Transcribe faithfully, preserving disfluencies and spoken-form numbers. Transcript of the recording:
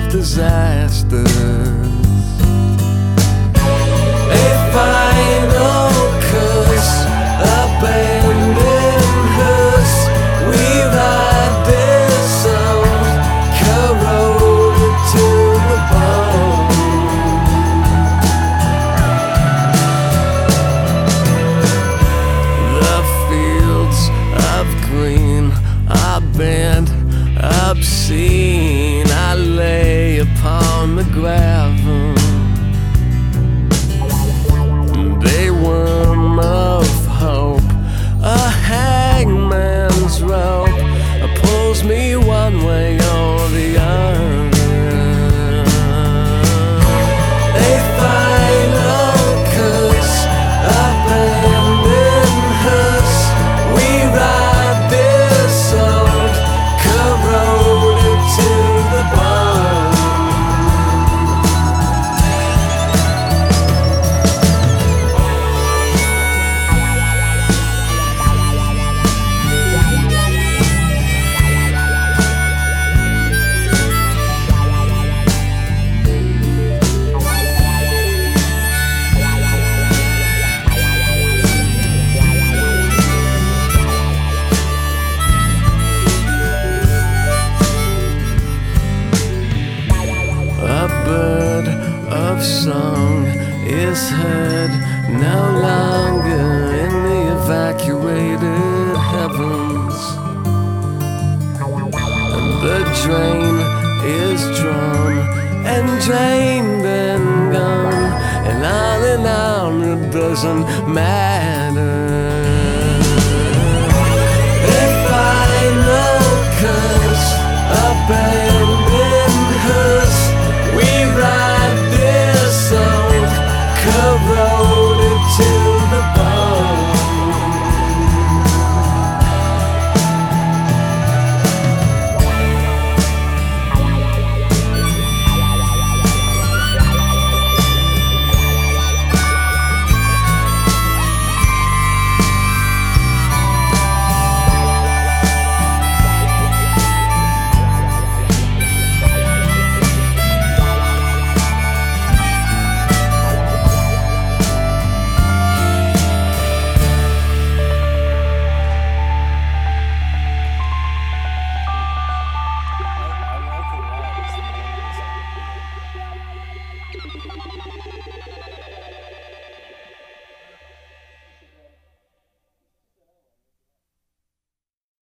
disasters. A final curse, abandoned us. We ride this sound, corroded to the bone. The fields of green are bent, obscene. I lay upon the gravel. They worm of hope, a hangman's rope pulls me one way or the other. A final curse, abandoned us. We ride this old, corroded to the bone. A bird of song is heard no longer in the evacuated heavens. And the drain is drawn and drained and gone, and on and on it doesn't matter.